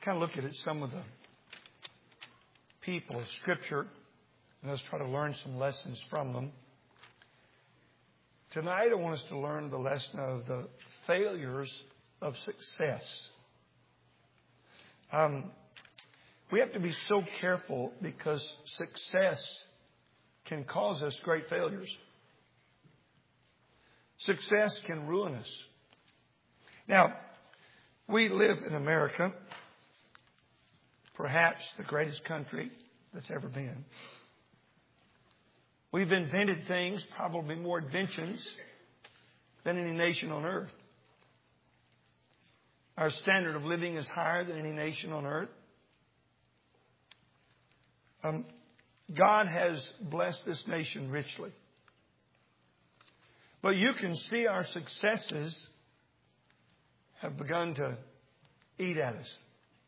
kind of look at some of the people of Scripture, and let's try to learn some lessons from them. Tonight, I want us to learn the lesson of the failures of success. We have to be so careful because success can cause us great failures. Success can ruin us. Now, we live in America, perhaps the greatest country that's ever been. We've invented things, probably more inventions than any nation on earth. Our standard of living is higher than any nation on earth. God has blessed this nation richly. But you can see our successes have begun to eat at us.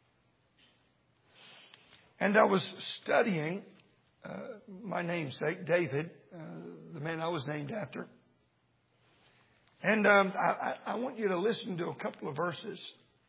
And I was studying my namesake, David, the man I was named after. And I want you to listen to a couple of verses.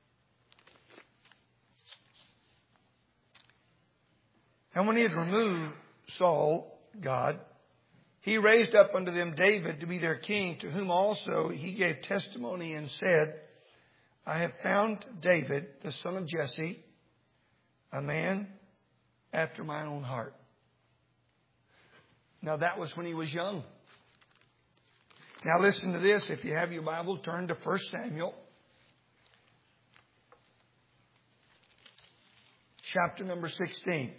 And when he had removed Saul, God, he raised up unto them David to be their king, to whom also he gave testimony and said, I have found David, the son of Jesse, a man after my own heart. Now that was when he was young. Now listen to this. If you have your Bible, turn to 1 Samuel. Chapter number 16.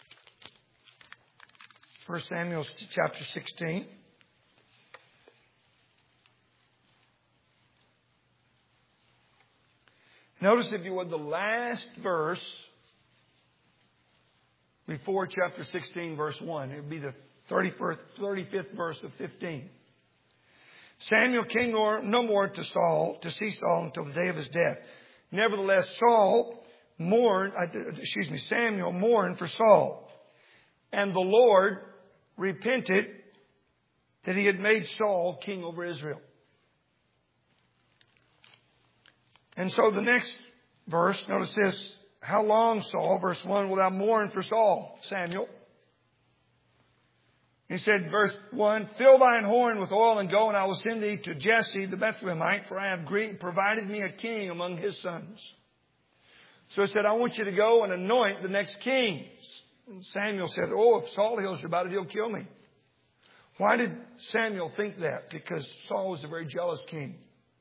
1 Samuel chapter 16. Notice, if you would, the last verse before chapter 16, verse 1. It would be the 35th verse of 15. Samuel came no more to see Saul until the day of his death. Nevertheless, Samuel mourned for Saul. And the Lord repented that he had made Saul king over Israel. And so the next verse, notice this. How long, Saul? Verse 1, will thou mourn for Saul, Samuel? He said, verse 1, fill thine horn with oil and go, and I will send thee to Jesse the Bethlehemite, for I have provided me a king among his sons. So he said, I want you to go and anoint the next king. And Samuel said, if Saul hears about it, he'll kill me. Why did Samuel think that? Because Saul was a very jealous king.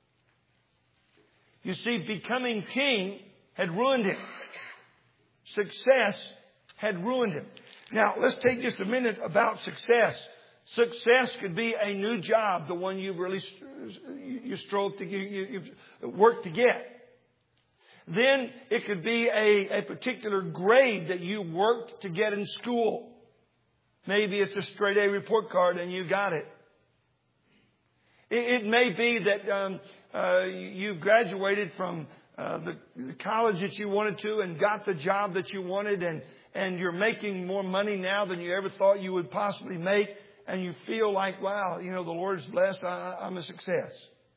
You see, becoming king had ruined him. Success had ruined him. Now, let's take just a minute about success. Success could be a new job, the one you've really strove to you've worked to get. Then it could be a particular grade that you worked to get in school. Maybe it's a straight A report card and you got it. It may be that you graduated from the college that you wanted to and got the job that you wanted, and you're making more money now than you ever thought you would possibly make, and you feel like, wow, the Lord's blessed, I'm a success.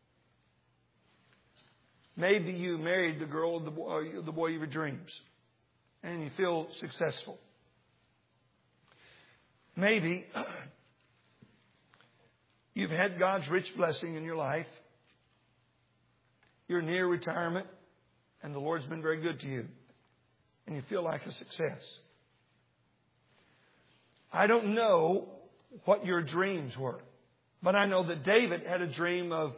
Maybe you married the girl, the boy of your dreams, and you feel successful. Maybe you've had God's rich blessing in your life. You're near retirement, and the Lord's been very good to you, and you feel like a success. I don't know what your dreams were, but I know that David had a dream of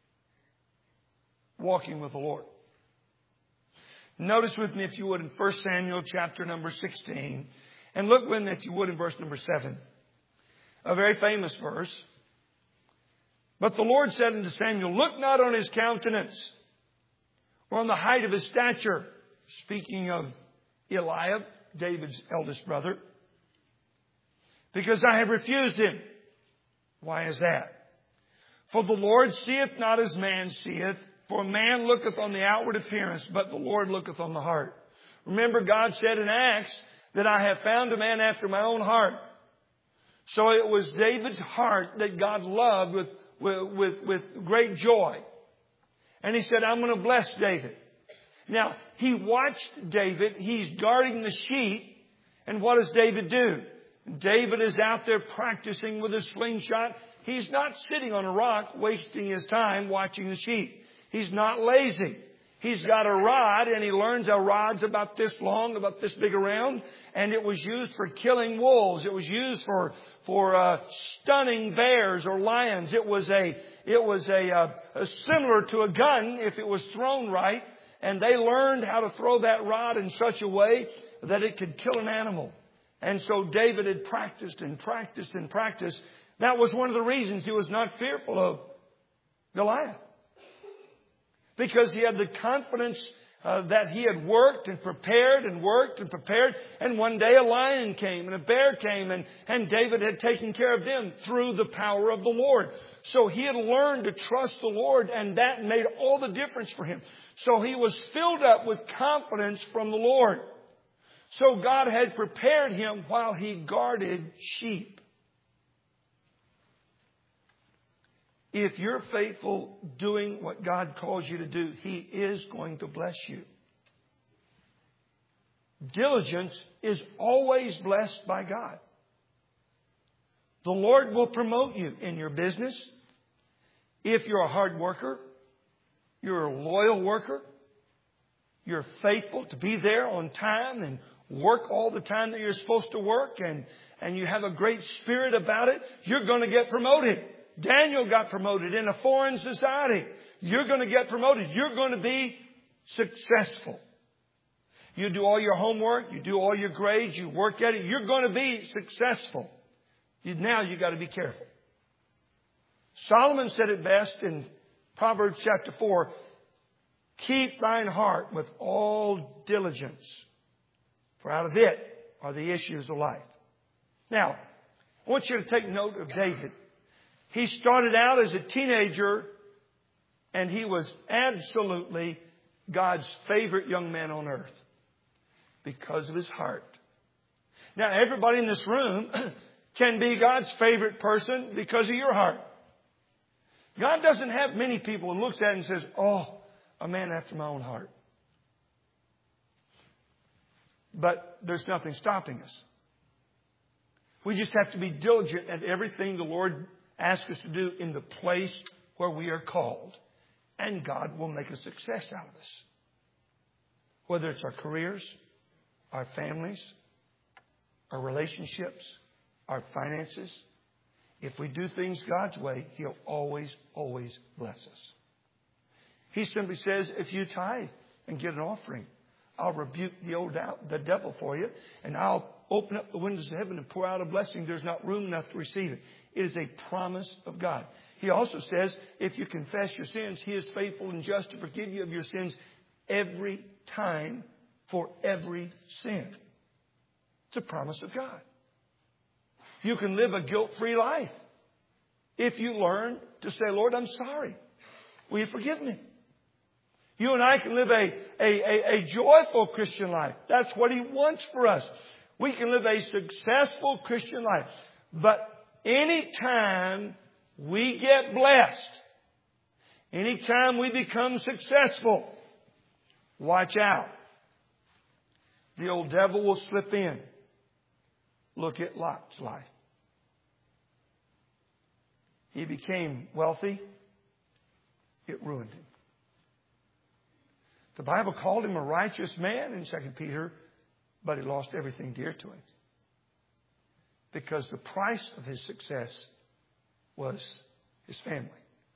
walking with the Lord. Notice with me, if you would, in 1 Samuel chapter number 16, and look with me, if you would, in verse number 7. A very famous verse. But the Lord said unto Samuel, look not on his countenance, or on the height of his stature. Speaking of Eliab, David's eldest brother. Because I have refused him. Why is that? For the Lord seeth not as man seeth. For man looketh on the outward appearance, but the Lord looketh on the heart. Remember, God said in Acts that I have found a man after my own heart. So it was David's heart that God loved with great joy. And he said, I'm going to bless David. Now, he watched David. He's guarding the sheep. And what does David do? David is out there practicing with his slingshot. He's not sitting on a rock wasting his time watching the sheep. He's not lazy. He's got a rod, and he learns a rod's about this long, about this big around, and it was used for killing wolves. It was used for stunning bears or lions. It was similar to a gun if it was thrown right, and they learned how to throw that rod in such a way that it could kill an animal. And so David had practiced and practiced and practiced. That was one of the reasons he was not fearful of Goliath. Because he had the confidence that he had worked and prepared and worked and prepared. And one day a lion came and a bear came, and David had taken care of them through the power of the Lord. So he had learned to trust the Lord, and that made all the difference for him. So he was filled up with confidence from the Lord. So God had prepared him while he guarded sheep. If you're faithful doing what God calls you to do, He is going to bless you. Diligence is always blessed by God. The Lord will promote you in your business. If you're a hard worker, you're a loyal worker, you're faithful to be there on time and work all the time that you're supposed to work, and you have a great spirit about it, you're going to get promoted. Daniel got promoted in a foreign society. You're going to get promoted. You're going to be successful. You do all your homework. You do all your grades. You work at it. You're going to be successful. Now you've got to be careful. Solomon said it best in Proverbs chapter 4. Keep thine heart with all diligence, for out of it are the issues of life. Now, I want you to take note of David. He started out as a teenager, and he was absolutely God's favorite young man on earth because of his heart. Now, everybody in this room can be God's favorite person because of your heart. God doesn't have many people who looks at it and says, "Oh, a man after my own heart." But there's nothing stopping us. We just have to be diligent at everything the Lord asks us to do in the place where we are called. And God will make a success out of us. Whether it's our careers, our families, our relationships, our finances. If we do things God's way, He'll always, always bless us. He simply says, if you tithe and get an offering, I'll rebuke the devil for you, and I'll open up the windows of heaven and pour out a blessing. There's not room enough to receive it. It is a promise of God. He also says, if you confess your sins, He is faithful and just to forgive you of your sins every time for every sin. It's a promise of God. You can live a guilt-free life if you learn to say, "Lord, I'm sorry. Will you forgive me?" You and I can live a joyful Christian life. That's what He wants for us. We can live a successful Christian life. But anytime we get blessed, anytime we become successful, watch out. The old devil will slip in. Look at Lot's life. He became wealthy. It ruined him. The Bible called him a righteous man in 2 Peter, but he lost everything dear to him. Because the price of his success was his family.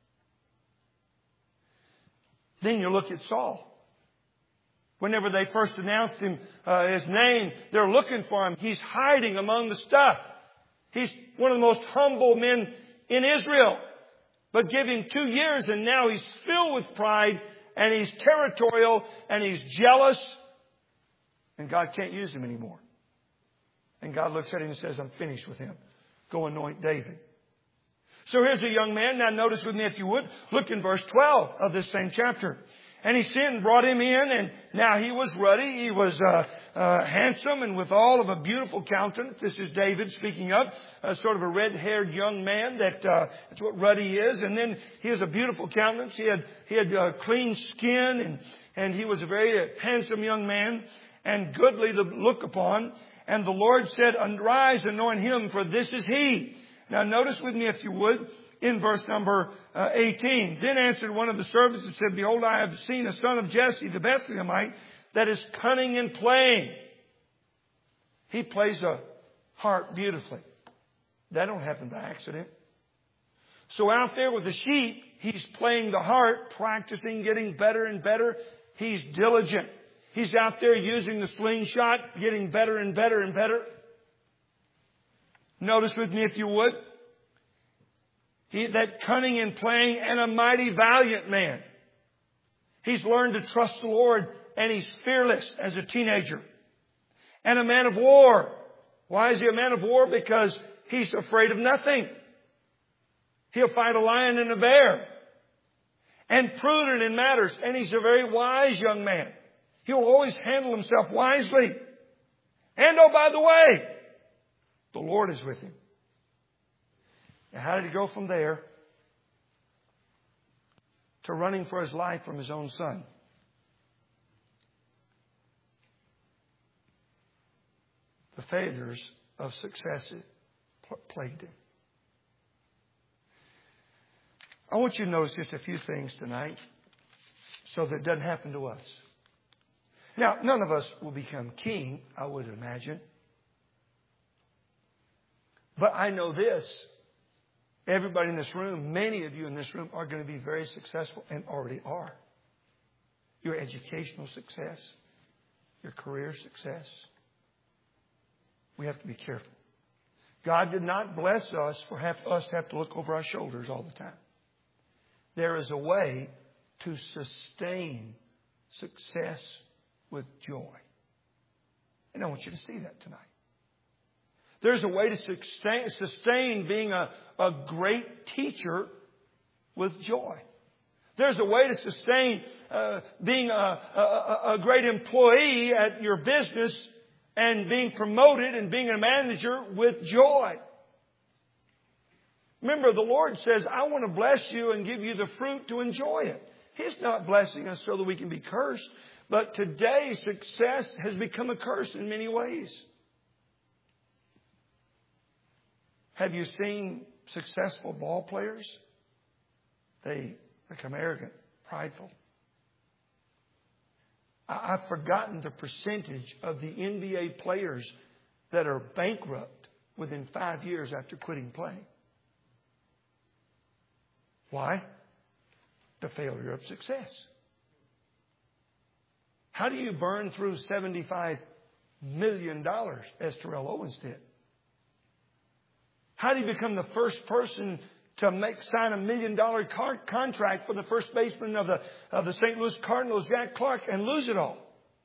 Then you look at Saul. Whenever they first announced him, his name, they're looking for him. He's hiding among the stuff. He's one of the most humble men in Israel. But give him 2 years and now he's filled with pride and he's territorial and he's jealous. And God can't use him anymore. And God looks at him and says, "I'm finished with him. Go anoint David." So here's a young man. Now notice with me, if you would, look in verse 12 of this same chapter. And he sent and brought him in, and now he was ruddy, he was handsome, and with all of a beautiful countenance. This is David speaking of, sort of a red-haired young man. That's what ruddy is. And then he has a beautiful countenance. He had clean skin, And he was a very handsome young man and goodly to look upon. And the Lord said, Arise, anoint him, for this is he. Now notice with me, if you would, in verse number 18. Then answered one of the servants and said, Behold, I have seen a son of Jesse, the Bethlehemite, that is cunning in playing. He plays a harp beautifully. That don't happen by accident. So out there with the sheep, he's playing the harp, practicing, getting better and better. He's diligent. He's out there using the slingshot, getting better and better and better. Notice with me, if you would, that cunning in playing, and a mighty valiant man. He's learned to trust the Lord, and he's fearless as a teenager. And a man of war. Why is he a man of war? Because he's afraid of nothing. He'll fight a lion and a bear. And prudent in matters. And he's a very wise young man. He'll always handle himself wisely. And oh, by the way, the Lord is with him. Now, how did he go from there to running for his life from his own son? The failures of success plagued him. I want you to notice just a few things tonight so that it doesn't happen to us. Now, none of us will become king, I would imagine. But I know this. Everybody in this room, many of you in this room are going to be very successful and already are. Your educational success, your career success. We have to be careful. God did not bless us for us to have to look over our shoulders all the time. There is a way to sustain success with joy. And I want you to see that tonight. There's a way to sustain being a great teacher with joy. There's a way to sustain being a great employee at your business and being promoted and being a manager with joy. Remember, the Lord says, I want to bless you and give you the fruit to enjoy it. He's not blessing us so that we can be cursed. But today, success has become a curse in many ways. Have you seen successful ball players? They become arrogant, prideful. I've forgotten the percentage of the NBA players that are bankrupt within 5 years after quitting playing. Why? The failure of success. How do you burn through $75 million as Terrell Owens did? How do you become the first person to sign $1 million contract for the first baseman of the St. Louis Cardinals, Jack Clark, and lose it all?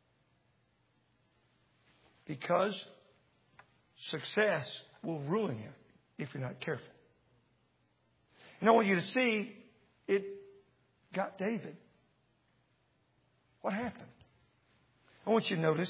Because success will ruin you if you're not careful. And I want you to see, it got David. What happened? I want you to notice,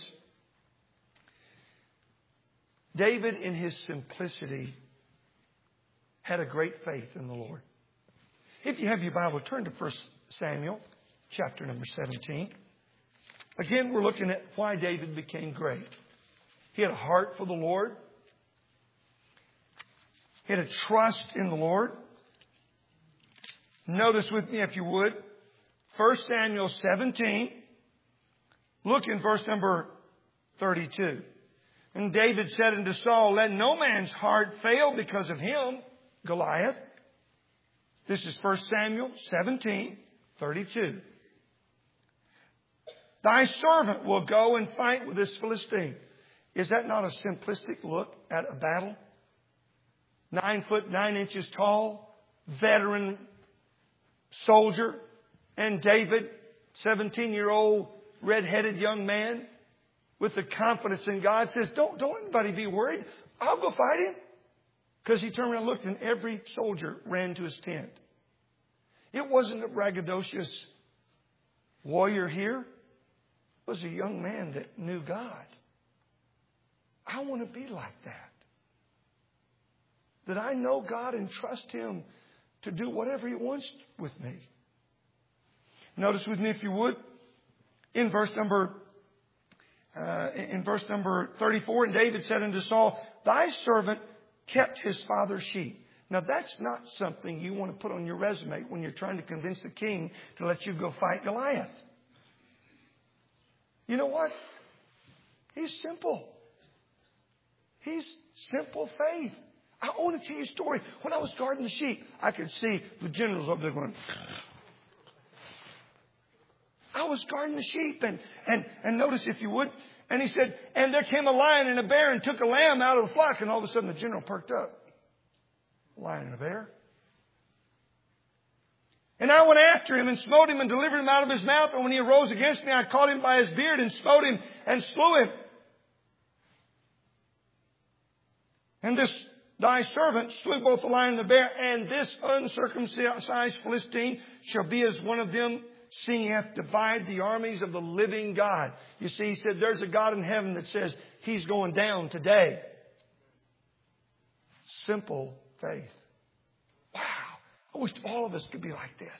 David in his simplicity had a great faith in the Lord. If you have your Bible, turn to 1 Samuel, chapter number 17. Again, we're looking at why David became great. He had a heart for the Lord. He had a trust in the Lord. Notice with me, if you would, 1 Samuel 17. Look in verse number 32. And David said unto Saul, Let no man's heart fail because of him, Goliath. This is 1 Samuel 17:32. Thy servant will go and fight with this Philistine. Is that not a simplistic look at a battle? 9 foot 9 inches tall, veteran soldier, and David, 17-year-old red-headed young man with the confidence in God, says, Don't anybody be worried. I'll go fight him. Because he turned around and looked, and every soldier ran to his tent. It wasn't a braggadocious warrior here. It was a young man that knew God. I want to be like that. That I know God and trust Him to do whatever He wants with me. Notice with me, if you would, in verse number 34, and David said unto Saul, Thy servant kept his father's sheep. Now that's not something you want to put on your resume when you're trying to convince the king to let you go fight Goliath. You know what? He's simple. He's simple faith. I want to tell you a story. When I was guarding the sheep, I could see the generals over there going. I was guarding the sheep and notice if you would. And he said, and there came a lion and a bear and took a lamb out of the flock. And all of a sudden the general perked up. A lion and a bear. And I went after him and smote him and delivered him out of his mouth. And when he arose against me, I caught him by his beard and smote him and slew him. And this thy servant slew both the lion and the bear. And this uncircumcised Philistine shall be as one of them, seeing he hath divided the armies of the living God. You see, he said, there's a God in heaven that says he's going down today. Simple faith. Wow. I wish all of us could be like this.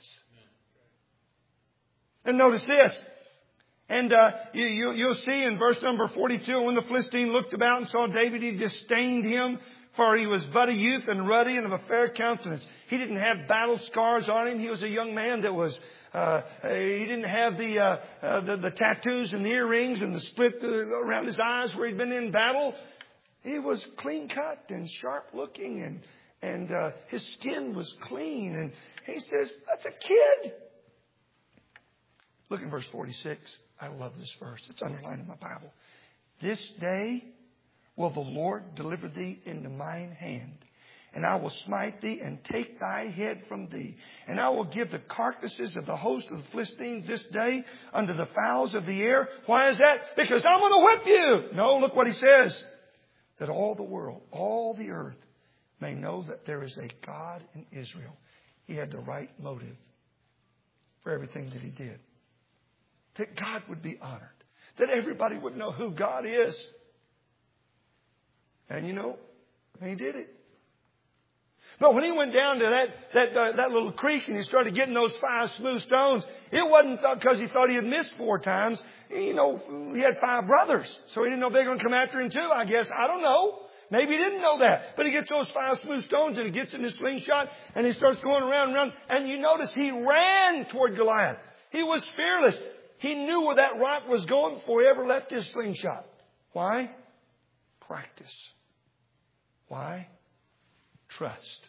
And notice this. And you'll see in verse number 42, when the Philistine looked about and saw David, he disdained him, for he was but a youth and ruddy and of a fair countenance. He didn't have battle scars on him. He was a young man that was... he didn't have the tattoos and the earrings and the split around his eyes where he'd been in battle. He was clean cut and sharp looking, and his skin was clean. And he says, "That's a kid." Look in verse 46. I love this verse. It's underlined in my Bible. This day will the Lord deliver thee into mine hand. And I will smite thee and take thy head from thee. And I will give the carcasses of the host of the Philistines this day unto the fowls of the air. Why is that? Because I'm going to whip you. No, look what he says. That all the world, all the earth may know that there is a God in Israel. He had the right motive for everything that he did. That God would be honored. That everybody would know who God is. And you know, he did it. But when he went down to that little creek and he started getting those 5 smooth stones, it wasn't because he thought he had missed 4 times. You know, he had 5 brothers. So he didn't know if they were going to come after him too, I guess. I don't know. Maybe he didn't know that. But he gets those 5 smooth stones and he gets in his slingshot and he starts going around and around. And you notice he ran toward Goliath. He was fearless. He knew where that rock was going before he ever left his slingshot. Why? Practice. Why? Trust.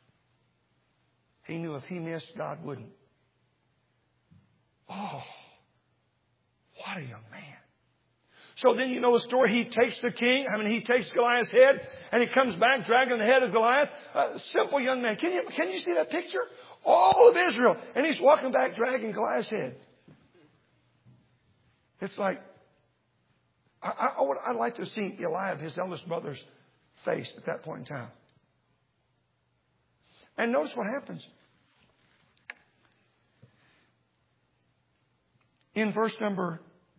He knew if he missed, God wouldn't. Oh, what a young man. So then you know the story. He takes he takes Goliath's head and he comes back dragging the head of Goliath. Simple young man. Can you see that picture? All of Israel. And he's walking back dragging Goliath's head. It's like, I'd like to see Eliab, his eldest brother's face at that point in time. And notice what happens. In verse number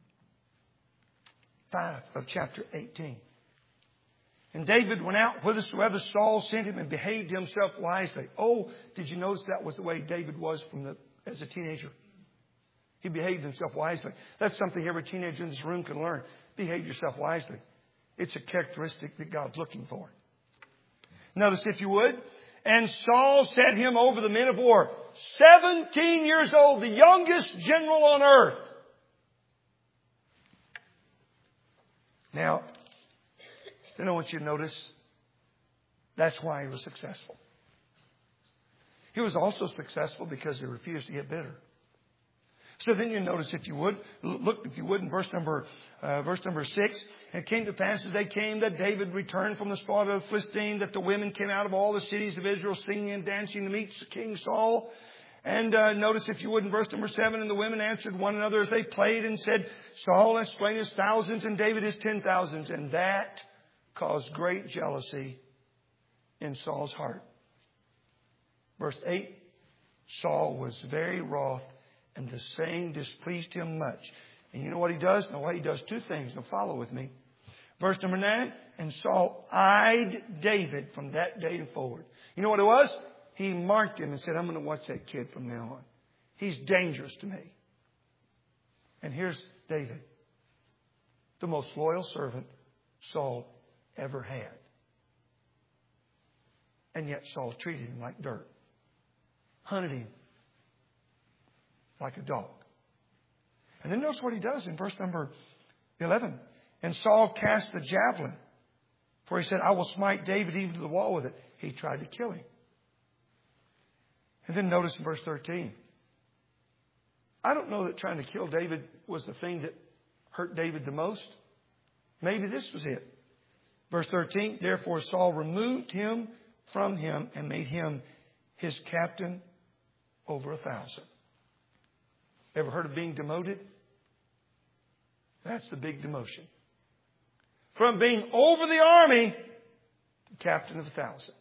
5 of chapter 18. And David went out whithersoever Saul sent him and behaved himself wisely. Oh, did you notice that was the way David was as a teenager? He behaved himself wisely. That's something every teenager in this room can learn. Behave yourself wisely. It's a characteristic that God's looking for. Notice if you would. And Saul set him over the men of war. 17 years old, the youngest general on earth. Now, then I want you to notice that's why he was successful. He was also successful because he refused to get bitter. So then you notice, if you would, look, if you would, in verse number 6. And it came to pass as they came that David returned from the slaughter of the Philistines, that the women came out of all the cities of Israel singing and dancing to meet King Saul. And notice, if you would, in verse number 7, and the women answered one another as they played and said, Saul has slain his thousands and David his 10,000s. And that caused great jealousy in Saul's heart. Verse 8, Saul was very wroth, and the saying displeased him much. And you know what he does? Now, he does 2 things. Now, follow with me. Verse number 9. And Saul eyed David from that day and forward. You know what it was? He marked him and said, I'm going to watch that kid from now on. He's dangerous to me. And here's David, the most loyal servant Saul ever had. And yet Saul treated him like dirt. Hunted him like a dog. And then notice what he does in verse number 11. And Saul cast the javelin. For he said, I will smite David even to the wall with it. He tried to kill him. And then notice in verse 13. I don't know that trying to kill David was the thing that hurt David the most. Maybe this was it. Verse 13. Therefore Saul removed him from him and made him his captain over 1,000. Ever heard of being demoted? That's the big demotion. From being over the army to captain of 1,000.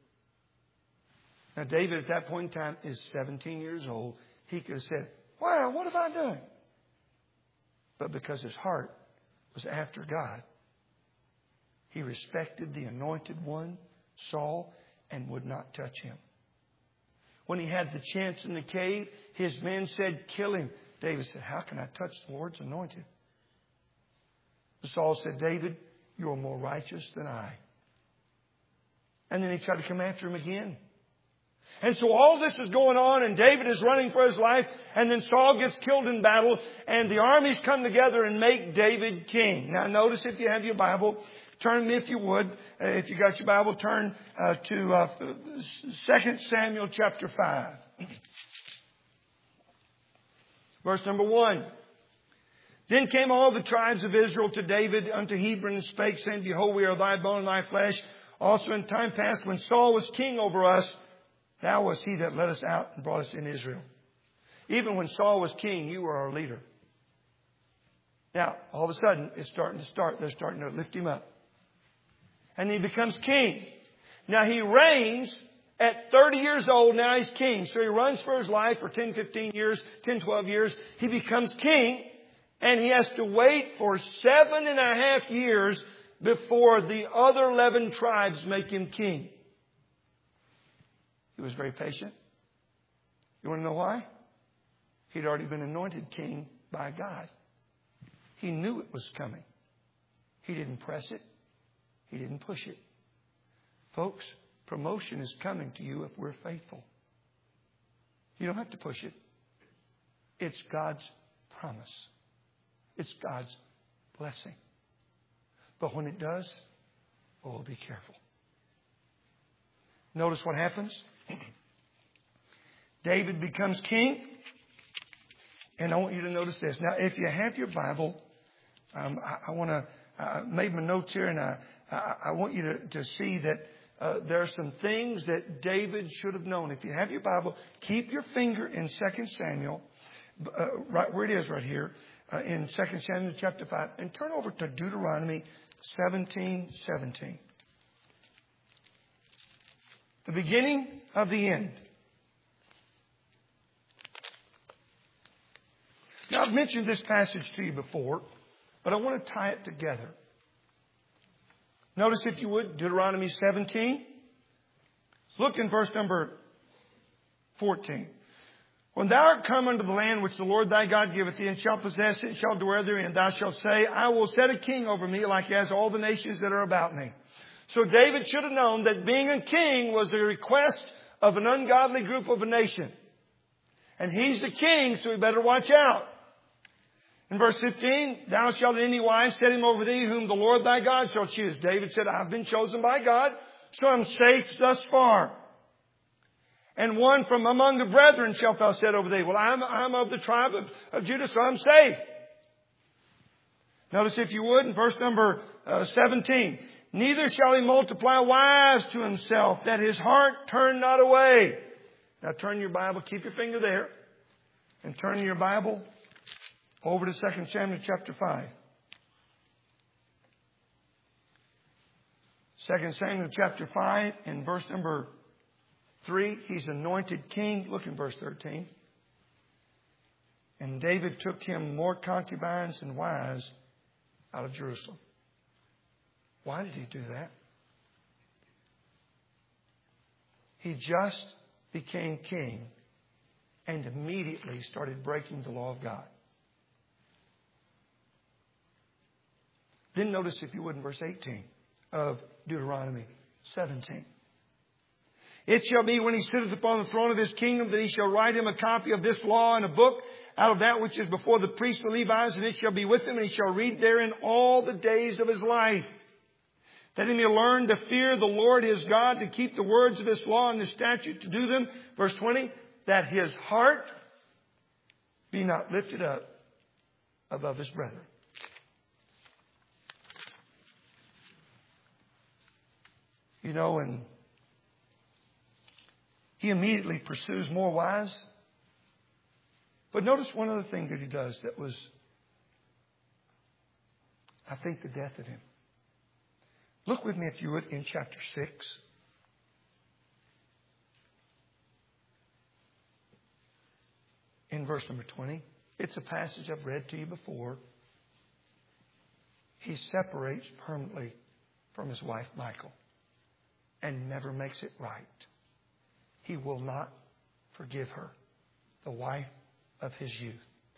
Now David at that point in time is 17 years old. He could have said, wow, what have I done? But because his heart was after God, he respected the anointed one, Saul, and would not touch him. When he had the chance in the cave, his men said, kill him. David said, how can I touch the Lord's anointed? Saul said, David, you are more righteous than I. And then he tried to come after him again. And so all this is going on, and David is running for his life, and then Saul gets killed in battle, and the armies come together and make David king. Now notice, if you have your Bible, turn, if you would, if you got your Bible, turn to 2 Samuel chapter 5. Verse number 1. Then came all the tribes of Israel to David unto Hebron and spake, saying, behold, we are thy bone and thy flesh. Also in time past, when Saul was king over us, thou wast he that led us out and brought us in Israel. Even when Saul was king, you were our leader. Now, all of a sudden, they're starting to lift him up. And he becomes king. Now, he reigns at 30 years old. Now he's king. So he runs for his life for 10, 15 years, 10, 12 years. He becomes king. And he has to wait for 7.5 years before the other 11 tribes make him king. He was very patient. You want to know why? He'd already been anointed king by God. He knew it was coming. He didn't press it. He didn't push it. Folks, promotion is coming to you if we're faithful. You don't have to push it. It's God's promise. It's God's blessing. But when it does, oh, be careful. Notice what happens. David becomes king. And I want you to notice this. Now, if you have your Bible, I want to make my notes here, and I want you to see that there are some things that David should have known. If you have your Bible, keep your finger in 2 Samuel, right where it is right here, in 2 Samuel chapter 5, and turn over to Deuteronomy 17:17. The beginning of the end. Now, I've mentioned this passage to you before, but I want to tie it together. Notice, if you would, Deuteronomy 17. Look in verse number 14. When thou art come unto the land which the Lord thy God giveth thee, and shalt possess it, and shalt dwell therein, thou shalt say, I will set a king over me, like as all the nations that are about me. So David should have known that being a king was the request of an ungodly group of a nation. And he's the king, so he better watch out. In verse 15, thou shalt in any wise set him over thee, whom the Lord thy God shall choose. David said, I've been chosen by God, so I'm safe thus far. And one from among the brethren shalt thou set over thee. Well, I'm of the tribe of Judah, so I'm safe. Notice, if you would, in verse number 17. Neither shall he multiply wives to himself, that his heart turn not away. Now turn your Bible, keep your finger there, and turn your Bible over to 2 Samuel chapter 5. 2 Samuel chapter 5 and verse number 3, he's anointed king. Look in verse 13. And David took him more concubines and wives out of Jerusalem. Why did he do that? He just became king and immediately started breaking the law of God. Then notice, if you would, in verse 18 of Deuteronomy 17. It shall be when he sitteth upon the throne of his kingdom that he shall write him a copy of this law in a book out of that which is before the priests the Levites, and it shall be with him, and he shall read therein all the days of his life, that he may learn to fear the Lord his God, to keep the words of this law and the statute, to do them. Verse 20, that his heart be not lifted up above his brethren. You know, and he immediately pursues more wives. But notice one other thing that he does that was, I think, the death of him. Look with me, if you would, in chapter 6. In verse number 20. It's a passage I've read to you before. He separates permanently from his wife, Michal, and never makes it right. He will not forgive her, the wife of his youth.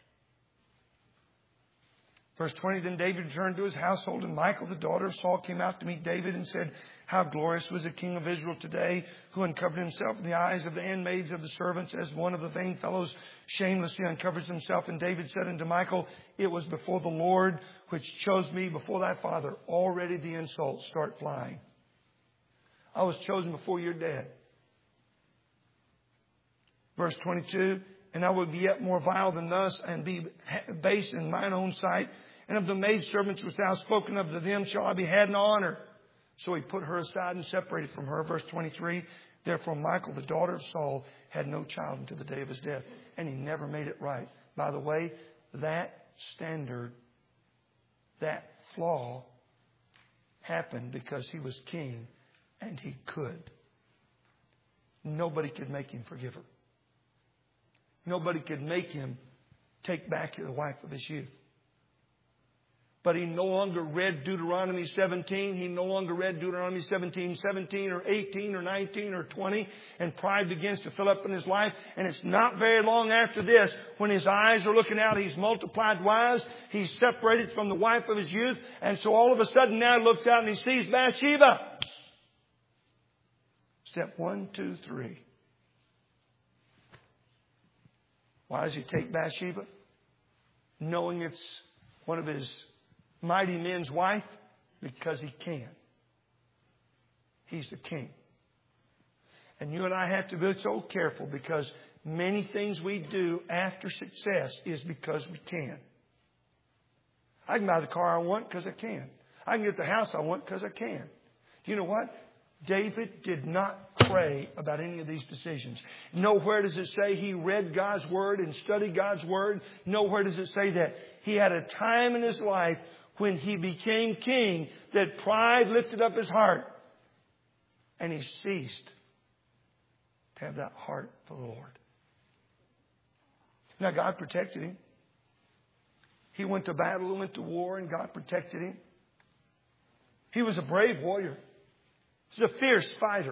Verse 20, then David returned to his household, and Michal, the daughter of Saul, came out to meet David and said, how glorious was the king of Israel today, who uncovered himself in the eyes of the handmaids of the servants, as one of the vain fellows shamelessly uncovers himself. And David said unto Michal, it was before the Lord which chose me before thy father. Already the insults start flying. I was chosen before your dad. Verse 22, and I will be yet more vile than thus, and be base in mine own sight. And of the maidservants which thou hast spoken of, to them shall I be had in honor. So he put her aside and separated from her. Verse 23, therefore Michal, the daughter of Saul, had no child until the day of his death. And he never made it right. By the way, that standard, that flaw, happened because he was king and he could. Nobody could make him forgive her. Nobody could make him take back the wife of his youth. But he no longer read Deuteronomy 17. He no longer read Deuteronomy 17 or 18 or 19 or 20. And pride begins to fill up in his life. And it's not very long after this, when his eyes are looking out, he's multiplied wives. He's separated from the wife of his youth. And so all of a sudden now he looks out and he sees Bathsheba. Step 1, 2, 3. Why does he take Bathsheba? Knowing it's one of his mighty men's wife? Because he can. He's the king. And you and I have to be so careful, because many things we do after success is because we can. I can buy the car I want because I can. I can get the house I want because I can. You know what? David did not pray about any of these decisions. Nowhere does it say he read God's Word and studied God's Word. Nowhere does it say that. He had a time in his life when he became king that pride lifted up his heart. And he ceased to have that heart for the Lord. Now God protected him. He went to battle and went to war, and God protected him. He was a brave warrior. He's a fierce fighter.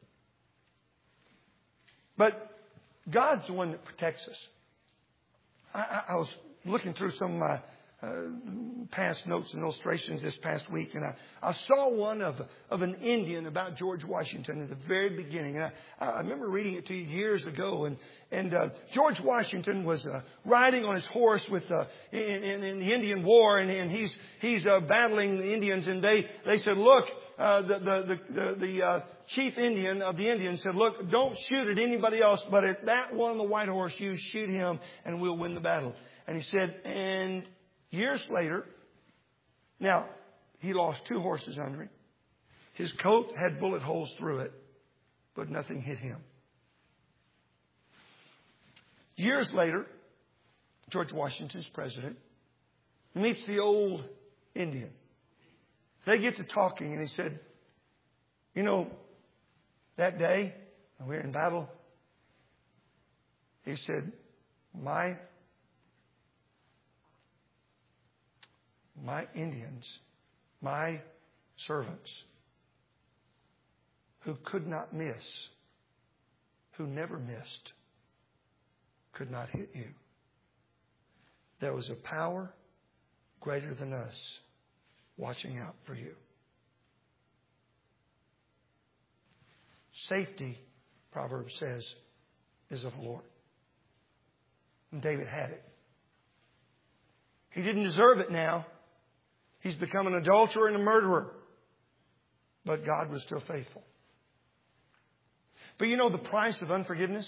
But God's the one that protects us. I was looking through some of my past notes and illustrations this past week, and I saw one of an Indian about George Washington at the very beginning. And I remember reading it to you years ago. And George Washington was riding on his horse with in the Indian War, and he's battling the Indians. And they said, look, the chief Indian of the Indians said, look, don't shoot at anybody else, but at that one on the white horse, you shoot him, and we'll win the battle. And he said, and years later, now, he lost 2 horses under him. His coat had bullet holes through it, but nothing hit him. Years later, George Washington's president meets the old Indian. They get to talking, and he said, you know, that day when we were in battle, he said, my Indians, my servants, who could not miss, who never missed, could not hit you. There was a power greater than us watching out for you. Safety, Proverbs says, is of the Lord. And David had it. He didn't deserve it now. He's become an adulterer and a murderer. But God was still faithful. But you know the price of unforgiveness?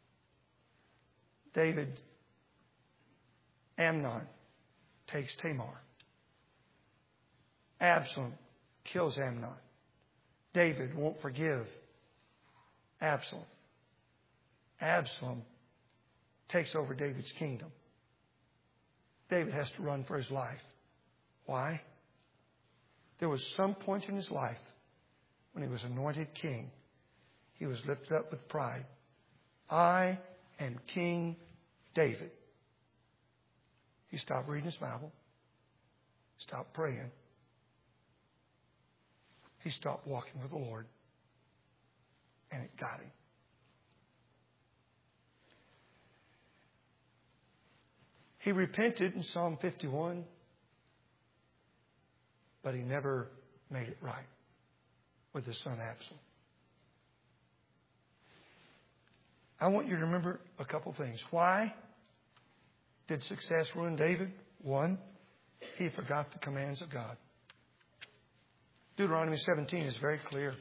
Amnon takes Tamar. Absalom kills Amnon. David won't forgive Absalom. Absalom takes over David's kingdom. David has to run for his life. Why? There was some point in his life when he was anointed king, he was lifted up with pride. I am King David. He stopped reading his Bible. Stopped praying. He stopped walking with the Lord. And it got him. He repented in Psalm 51, but he never made it right with his son Absalom. I want you to remember a couple things. Why did success ruin David? One, he forgot the commands of God. Deuteronomy 17 is very clear.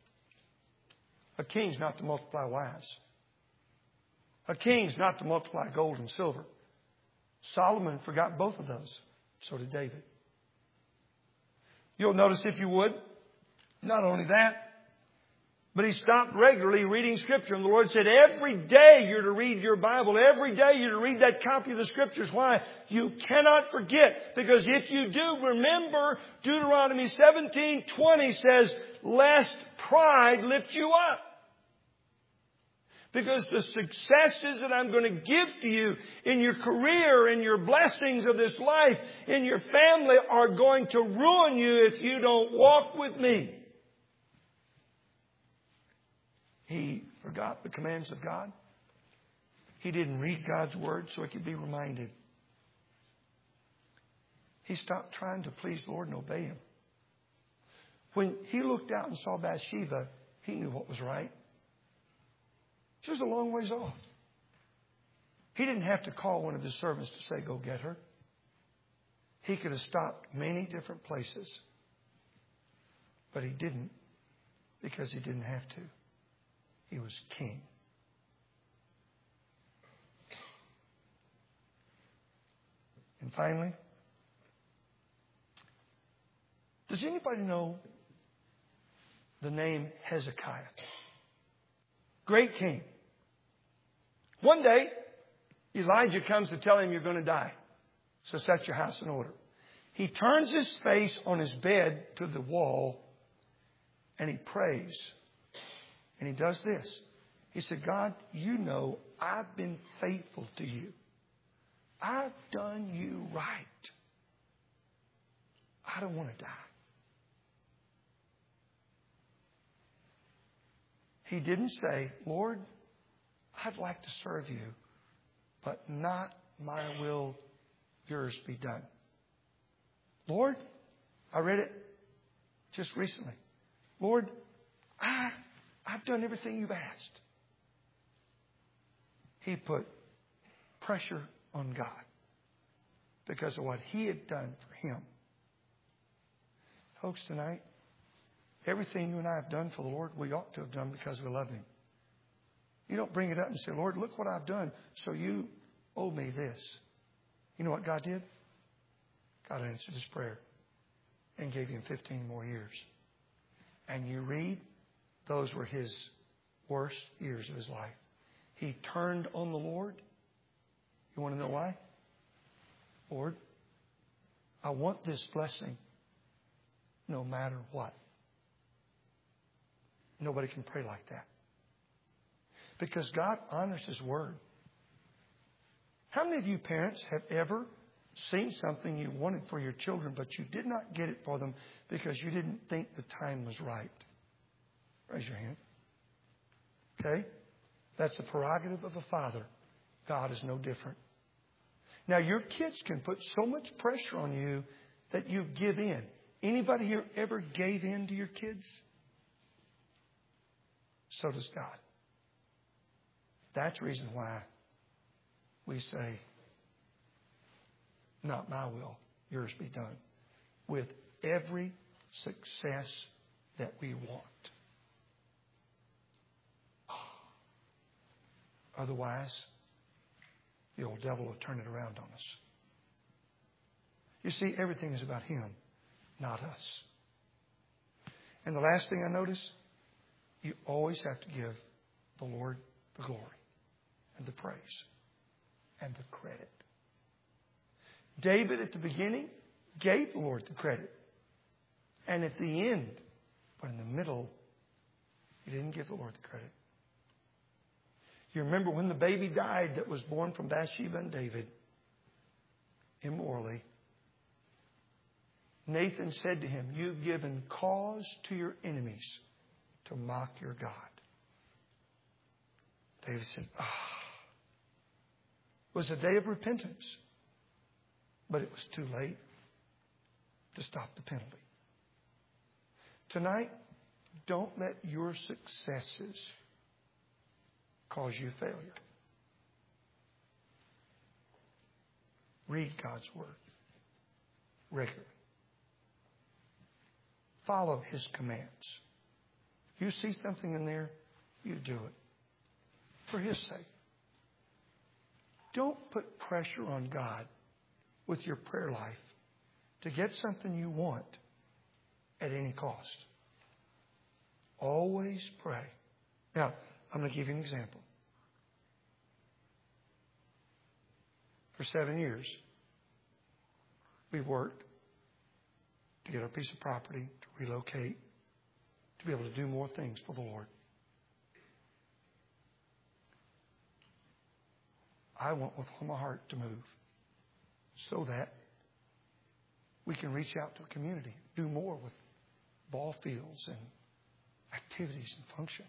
A king's not to multiply wives. A king's not to multiply gold and silver. Solomon forgot both of those. So did David. You'll notice, if you would, not only that, but he stopped regularly reading Scripture. And the Lord said, every day you're to read your Bible. Every day you're to read that copy of the Scriptures. Why? You cannot forget. Because if you do, remember, Deuteronomy 17:20 says, lest pride lift you up. Because the successes that I'm going to give to you in your career, in your blessings of this life, in your family are going to ruin you if you don't walk with me. He forgot the commands of God. He didn't read God's Word so he could be reminded. He stopped trying to please the Lord and obey Him. When he looked out and saw Bathsheba, he knew what was right. She was a long ways off. He didn't have to call one of his servants to say, go get her. He could have stopped many different places. But he didn't, because he didn't have to. He was king. And finally, does anybody know the name Hezekiah? Great king. One day, Elijah comes to tell him you're going to die. So set your house in order. He turns his face on his bed to the wall and he prays. And he does this. He said, God, you know I've been faithful to you. I've done you right. I don't want to die. He didn't say, Lord, I'd like to serve you, but not my will, yours be done. Lord, I read it just recently. Lord, I've done everything you've asked. He put pressure on God because of what He had done for him. Folks, tonight, everything you and I have done for the Lord, we ought to have done because we love Him. You don't bring it up and say, Lord, look what I've done, so you owe me this. You know what God did? God answered his prayer and gave him 15 more years. And you read, those were his worst years of his life. He turned on the Lord. You want to know why? Lord, I want this blessing no matter what. Nobody can pray like that. Because God honors His Word. How many of you parents have ever seen something you wanted for your children, but you did not get it for them because you didn't think the time was right? Raise your hand. Okay? That's the prerogative of a father. God is no different. Now, your kids can put so much pressure on you that you give in. Anybody here ever gave in to your kids? So does God. That's the reason why we say, not my will, yours be done. With every success that we want. Otherwise, the old devil will turn it around on us. You see, everything is about Him, not us. And the last thing I notice, you always have to give the Lord the glory and the praise and the credit. David at the beginning gave the Lord the credit. And at the end, but in the middle, he didn't give the Lord the credit. You remember when the baby died that was born from Bathsheba and David, immorally, Nathan said to him, "You've given cause to your enemies to mock your God." David said, It was a day of repentance, but it was too late to stop the penalty. Tonight, don't let your successes cause you failure. Read God's Word regularly. Follow His commands. If you see something in there, you do it. For His sake. Don't put pressure on God with your prayer life to get something you want at any cost. Always pray. Now, I'm going to give you an example. For 7 years, we worked to get our piece of property, to relocate, to be able to do more things for the Lord. I want with all my heart to move so that we can reach out to the community, do more with ball fields and activities and functions.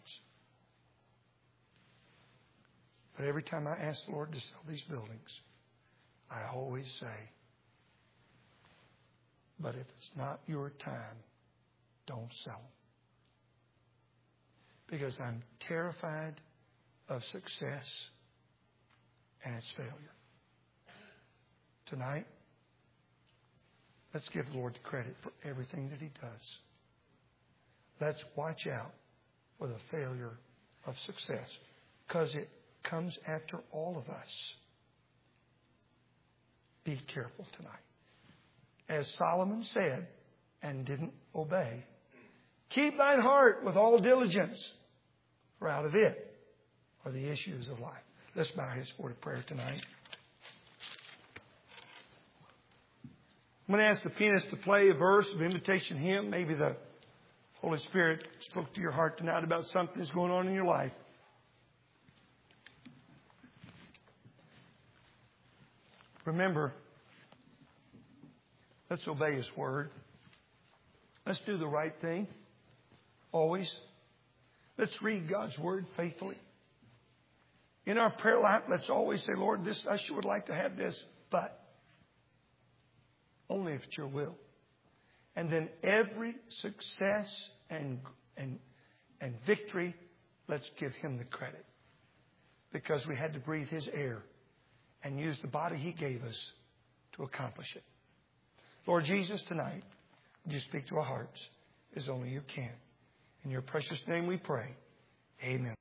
But every time I ask the Lord to sell these buildings, I always say, but if it's not your time, don't sell them. Because I'm terrified of success and its failure. Tonight, let's give the Lord the credit for everything that He does. Let's watch out for the failure of success, because it comes after all of us. Be careful tonight. As Solomon said and didn't obey, keep thine heart with all diligence, for out of it are the issues of life. Let's bow our heads for a prayer tonight. I'm going to ask the pianist to play a verse of invitation hymn. Maybe the Holy Spirit spoke to your heart tonight about something that's going on in your life. Remember, let's obey His Word. Let's do the right thing. Always. Let's read God's Word faithfully. In our prayer life, let's always say, Lord, this I sure would like to have this, but only if it's your will. And then every success and victory, let's give Him the credit. Because we had to breathe His air and use the body He gave us to accomplish it. Lord Jesus, tonight, would you speak to our hearts as only you can. In your precious name we pray. Amen.